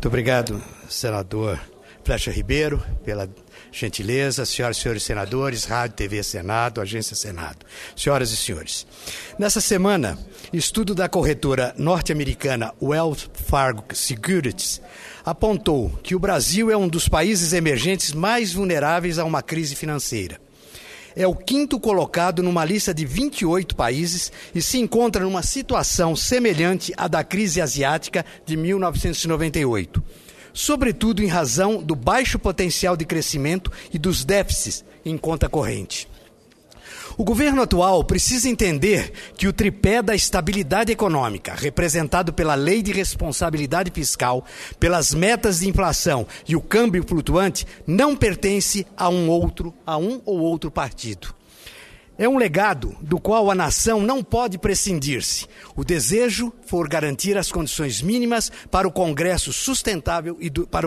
Muito obrigado, senador Flecha Ribeiro, pela gentileza. Senhoras e senhores senadores, Rádio, TV Senado, Agência Senado. Senhoras e senhores, nessa semana, estudo da corretora norte-americana Wells Fargo Securities apontou que o Brasil é um dos países emergentes mais vulneráveis a uma crise financeira. É o quinto colocado numa lista de 28 países e se encontra numa situação semelhante à da crise asiática de 1998, sobretudo em razão do baixo potencial de crescimento e dos déficits em conta corrente. O governo atual precisa entender que o tripé da estabilidade econômica, representado pela Lei de Responsabilidade Fiscal, pelas metas de inflação e o câmbio flutuante, não pertence a um ou outro partido. É um legado do qual a nação não pode prescindir-se. O desejo for garantir as condições mínimas para o progresso sustentável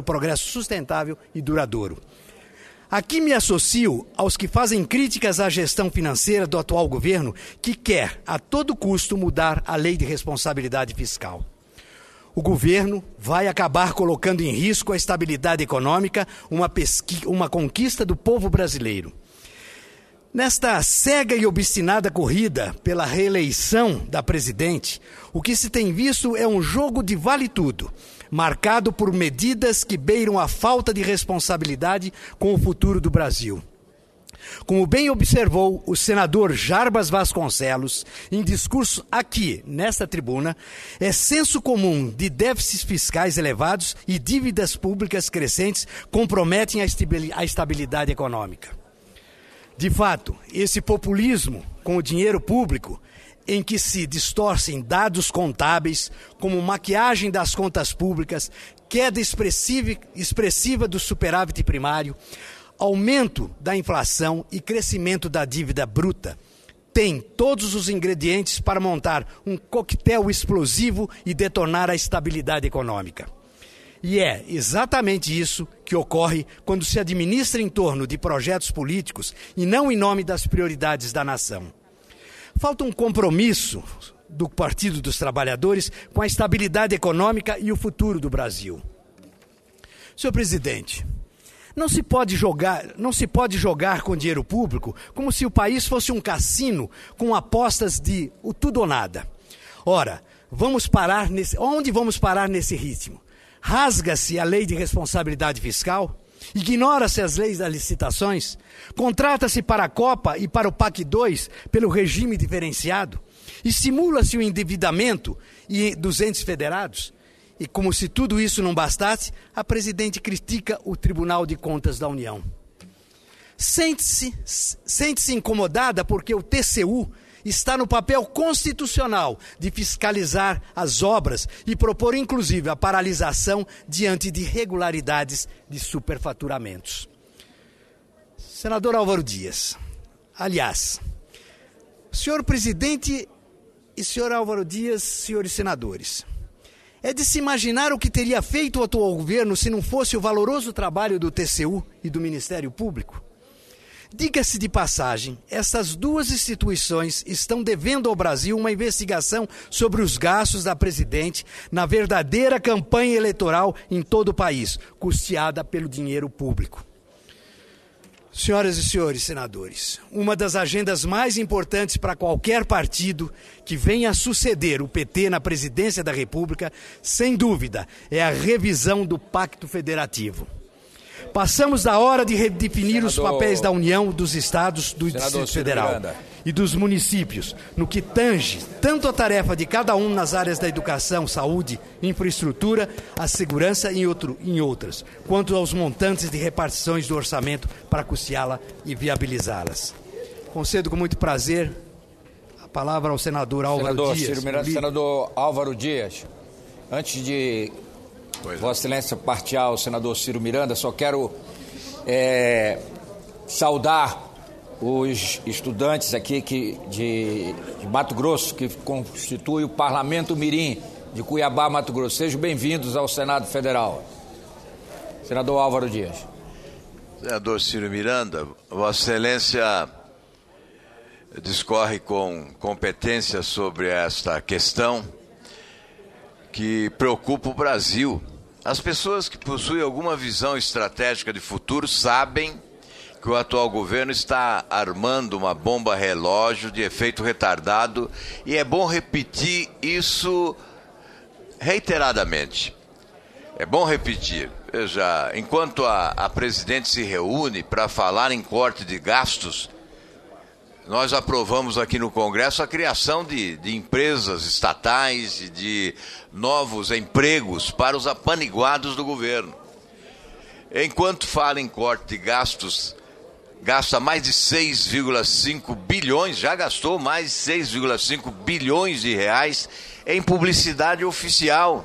e duradouro. Aqui me associo aos que fazem críticas à gestão financeira do atual governo, que quer, a todo custo, mudar a Lei de Responsabilidade Fiscal. O governo vai acabar colocando em risco a estabilidade econômica, uma conquista do povo brasileiro. Nesta cega e obstinada corrida pela reeleição da presidente, o que se tem visto é um jogo de vale-tudo, marcado por medidas que beiram a falta de responsabilidade com o futuro do Brasil. Como bem observou o senador Jarbas Vasconcelos, em discurso aqui, nesta tribuna, é senso comum de déficits fiscais elevados e dívidas públicas crescentes comprometem a estabilidade econômica. De fato, esse populismo com o dinheiro público, em que se distorcem dados contábeis, como maquiagem das contas públicas, queda expressiva do superávit primário, aumento da inflação e crescimento da dívida bruta, tem todos os ingredientes para montar um coquetel explosivo e detonar a estabilidade econômica. E é exatamente isso que ocorre quando se administra em torno de projetos políticos e não em nome das prioridades da nação. Falta um compromisso do Partido dos Trabalhadores com a estabilidade econômica e o futuro do Brasil. Senhor presidente, não se pode jogar com dinheiro público como se o país fosse um cassino com apostas de o tudo ou nada. Ora, onde vamos parar nesse ritmo? Rasga-se a Lei de Responsabilidade Fiscal? Ignora-se as leis das licitações? Contrata-se para a Copa e para o PAC 2 pelo regime diferenciado? Estimula-se o endividamento dos entes federados? E como se tudo isso não bastasse, a presidente critica o Tribunal de Contas da União. Sente-se incomodada porque o TCU está no papel constitucional de fiscalizar as obras e propor, inclusive, a paralisação diante de irregularidades de superfaturamentos. Senador Álvaro Dias, aliás, senhor presidente e senhor Álvaro Dias, senhores senadores, é de se imaginar o que teria feito o atual governo se não fosse o valoroso trabalho do TCU e do Ministério Público? Diga-se de passagem, essas duas instituições estão devendo ao Brasil uma investigação sobre os gastos da presidente na verdadeira campanha eleitoral em todo o país, custeada pelo dinheiro público. Senhoras e senhores senadores, uma das agendas mais importantes para qualquer partido que venha a suceder o PT na presidência da República, sem dúvida, é a revisão do Pacto Federativo. Passamos da hora de redefinir os papéis da União, dos estados, do Distrito Federal e dos municípios, no que tange tanto a tarefa de cada um nas áreas da educação, saúde, infraestrutura, a segurança e em outras, quanto aos montantes de repartições do orçamento para custeá-la e viabilizá-las. Concedo com muito prazer a palavra ao senador Álvaro Dias. Senador Álvaro Dias, antes de Vossa Excelência partear ao senador Ciro Miranda, só quero saudar os estudantes aqui de Mato Grosso, que constitui o Parlamento Mirim de Cuiabá, Mato Grosso. Sejam bem-vindos ao Senado Federal. Senador Álvaro Dias. Senador Ciro Miranda, Vossa Excelência discorre com competência sobre esta questão que preocupa o Brasil As pessoas que possuem alguma visão estratégica de futuro sabem que o atual governo está armando uma bomba relógio de efeito retardado e é bom repetir isso reiteradamente. É bom repetir. Veja, enquanto a presidente se reúne para falar em corte de gastos, nós aprovamos aqui no Congresso a criação de empresas estatais e de novos empregos para os apaniguados do governo. Enquanto fala em corte de gastos, gasta mais de 6,5 bilhões, já gastou mais de 6,5 bilhões de reais em publicidade oficial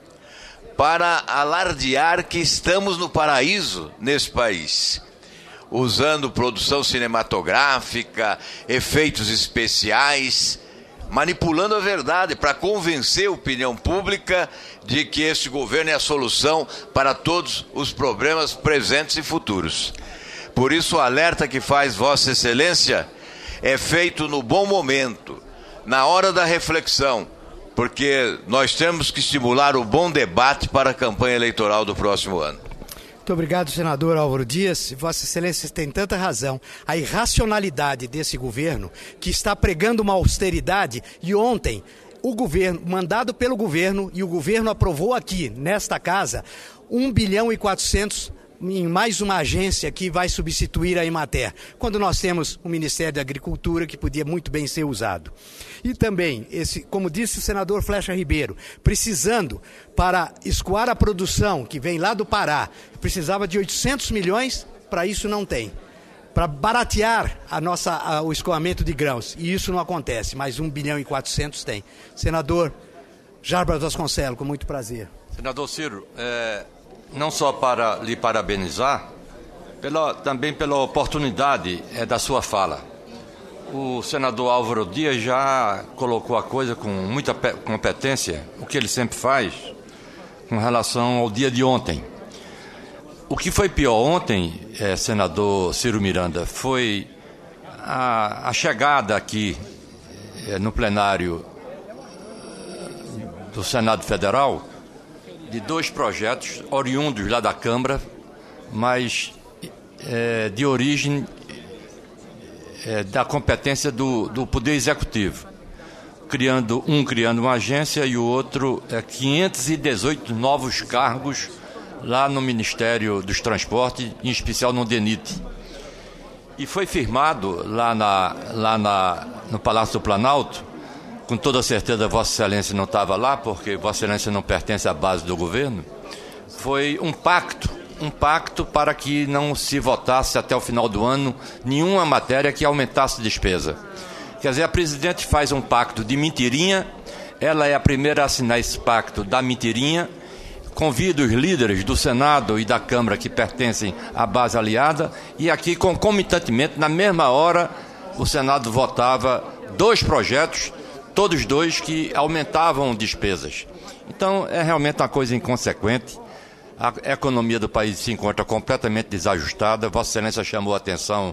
para alardear que estamos no paraíso nesse país, usando produção cinematográfica, efeitos especiais, manipulando a verdade para convencer a opinião pública de que este governo é a solução para todos os problemas presentes e futuros. Por isso, o alerta que faz Vossa Excelência é feito no bom momento, na hora da reflexão, porque nós temos que estimular o bom debate para a campanha eleitoral do próximo ano. Muito obrigado, senador Álvaro Dias. Vossa Excelência tem tanta razão. A irracionalidade desse governo, que está pregando uma austeridade, e ontem o governo, mandado pelo governo, e o governo aprovou aqui, nesta casa, 1 bilhão e 400 em mais uma agência que vai substituir a Emater, quando nós temos o Ministério da Agricultura que podia muito bem ser usado. E também, como disse o senador Flecha Ribeiro, precisando para escoar a produção que vem lá do Pará, precisava de 800 milhões, para isso não tem. Para baratear o escoamento de grãos, e isso não acontece, mas 1 bilhão e 400 tem. Senador Jarbas Vasconcelos, com muito prazer. Senador Ciro, não só para lhe parabenizar, também pela oportunidade da sua fala. O senador Álvaro Dias já colocou a coisa com muita competência, o que ele sempre faz, com relação ao dia de ontem. O que foi pior ontem, senador Ciro Miranda, foi a chegada aqui no plenário do Senado Federal de 2 projetos oriundos lá da Câmara, mas de origem da competência do Poder Executivo, criando uma agência e o outro 518 novos cargos lá no Ministério dos Transportes, em especial no DENIT. E foi firmado lá no Palácio do Planalto. Com toda certeza Vossa Excelência não estava lá, porque Vossa Excelência não pertence à base do governo. Foi um pacto para que não se votasse até o final do ano nenhuma matéria que aumentasse despesa. Quer dizer, a presidente faz um pacto de mentirinha, ela é a primeira a assinar esse pacto da mentirinha, convida os líderes do Senado e da Câmara que pertencem à base aliada, e aqui, concomitantemente, na mesma hora, o Senado votava 2 projetos, todos 2 que aumentavam despesas. Então, é realmente uma coisa inconsequente. A economia do país se encontra completamente desajustada. Vossa Excelência chamou a atenção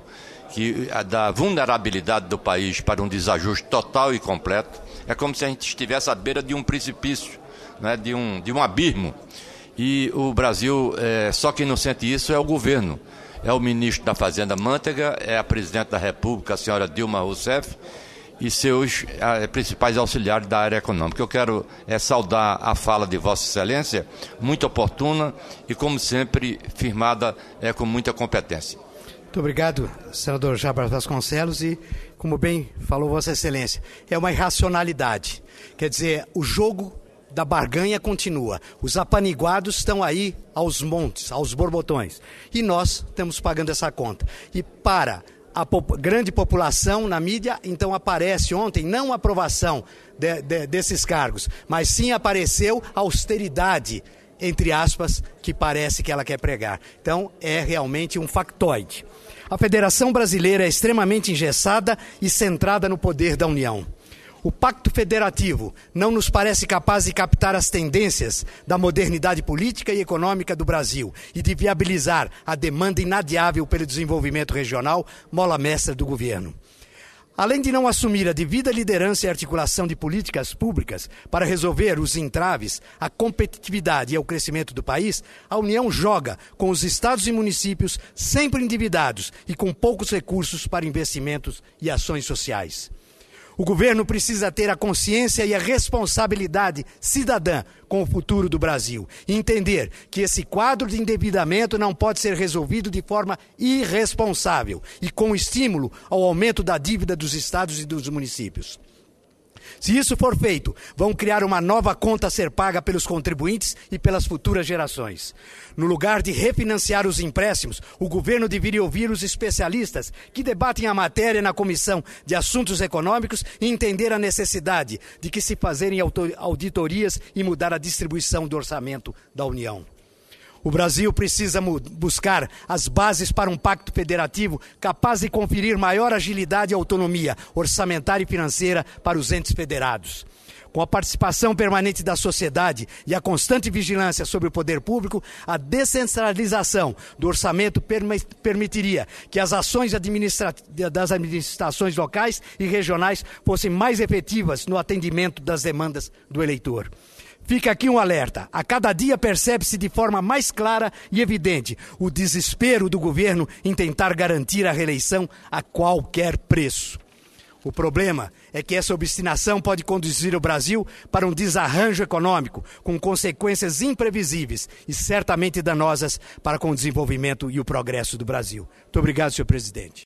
da vulnerabilidade do país para um desajuste total e completo. É como se a gente estivesse à beira de um precipício, né, de um abismo. E o Brasil, só quem não sente isso é o governo. É o ministro da Fazenda Mantega, é a presidente da República, a senhora Dilma Rousseff, e seus principais auxiliares da área econômica. Eu quero saudar a fala de Vossa Excelência, muito oportuna e, como sempre, firmada com muita competência. Muito obrigado, senador Jarbas Vasconcelos, e, como bem falou Vossa Excelência, é uma irracionalidade. Quer dizer, o jogo da barganha continua. Os apaniguados estão aí aos montes, aos borbotões, e nós estamos pagando essa conta. E para a grande população na mídia, então aparece ontem não a aprovação desses cargos, mas sim apareceu a austeridade, entre aspas, que parece que ela quer pregar. Então é realmente um factoide. A Federação Brasileira é extremamente engessada e centrada no poder da União. O Pacto Federativo não nos parece capaz de captar as tendências da modernidade política e econômica do Brasil e de viabilizar a demanda inadiável pelo desenvolvimento regional, mola mestra do governo. Além de não assumir a devida liderança e articulação de políticas públicas para resolver os entraves à competitividade e ao crescimento do país, a União joga com os estados e municípios sempre endividados e com poucos recursos para investimentos e ações sociais. O governo precisa ter a consciência e a responsabilidade cidadã com o futuro do Brasil e entender que esse quadro de endividamento não pode ser resolvido de forma irresponsável e com estímulo ao aumento da dívida dos estados e dos municípios. Se isso for feito, vão criar uma nova conta a ser paga pelos contribuintes e pelas futuras gerações. No lugar de refinanciar os empréstimos, o governo deveria ouvir os especialistas que debatem a matéria na Comissão de Assuntos Econômicos e entender a necessidade de que se fazerem auditorias e mudar a distribuição do orçamento da União. O Brasil precisa buscar as bases para um pacto federativo capaz de conferir maior agilidade e autonomia orçamentária e financeira para os entes federados. Com a participação permanente da sociedade e a constante vigilância sobre o poder público, a descentralização do orçamento permitiria que as ações das administrações locais e regionais fossem mais efetivas no atendimento das demandas do eleitor. Fica aqui um alerta. A cada dia percebe-se de forma mais clara e evidente o desespero do governo em tentar garantir a reeleição a qualquer preço. O problema é que essa obstinação pode conduzir o Brasil para um desarranjo econômico, com consequências imprevisíveis e certamente danosas para com o desenvolvimento e o progresso do Brasil. Muito obrigado, senhor presidente.